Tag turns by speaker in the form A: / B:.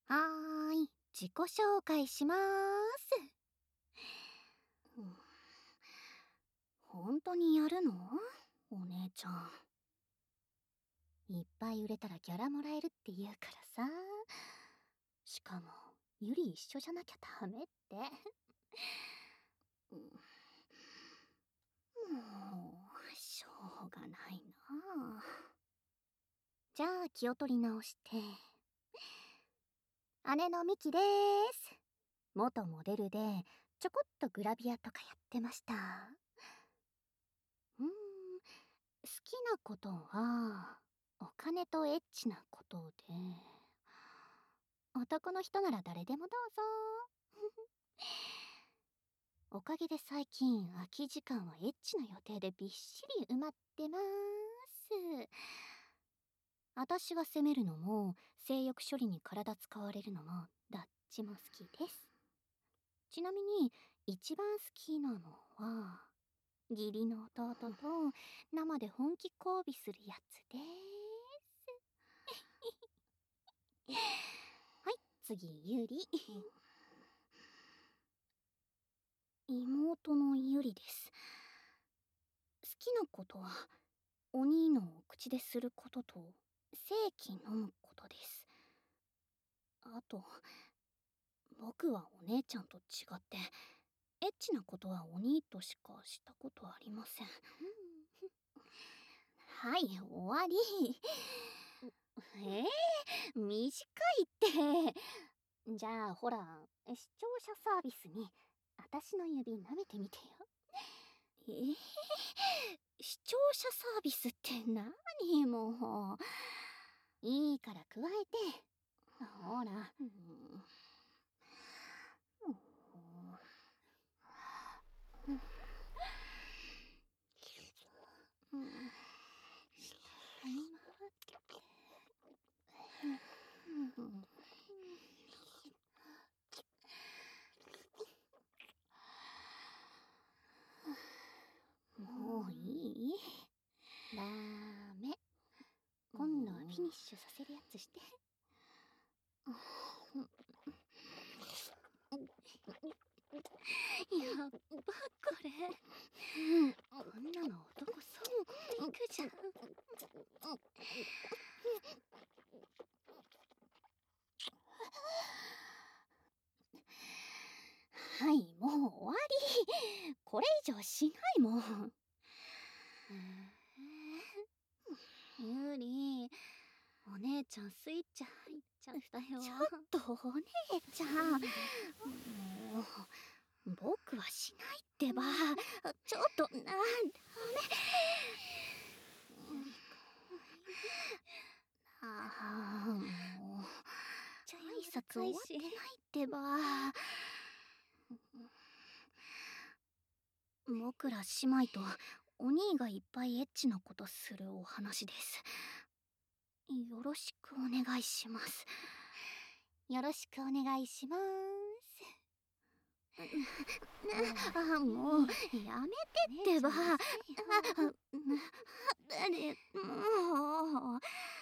A: はーい、自己紹介しまーす。本当にやるの？お姉ちゃん。いっぱい売れたらギャラもらえるって言うからさ。しかも、ゆり一緒じゃなきゃダメって。もう、しょうがないな。じゃあ気を取り直して。姉のミキでーす。元モデルで、ちょこっとグラビアとかやってました。好きなことは、お金とエッチなことで、男の人なら誰でもどうぞ。おかげで最近空き時間はエッチな予定でびっしり埋まってます。私が責めるのも性欲処理に体使われるのもどっちも好きです。ちなみに一番好きなのは義理の弟と生で本気交尾するやつです。はい、次ゆり。妹のゆりです。好きなことはお兄の口ですることと精気飲むことです。あと僕はお姉ちゃんと違ってエッチなことはお兄としかしたことありません。はい、終わり。短いって。じゃあほら、視聴者サービスに私の指舐めてみてよ。視聴者サービスって何？もういいから加えて。ほら。もういい？ダメ。今度はフィニッシュさせるやつして。やっばこれ。こんなの男そう行くじゃん。はい、もう終わり。これ以上しないもん。ゆり、お姉ちゃんスイッチ入っちゃったよ。ちょっとお姉ちゃん。もう僕はしないってば。ちょっとダメ。もう挨拶終わってないってば。僕ら姉妹とお兄がいっぱいエッチなことするお話です。よろしくお願いします。よろしくお願いします。もうやめてってば。もう。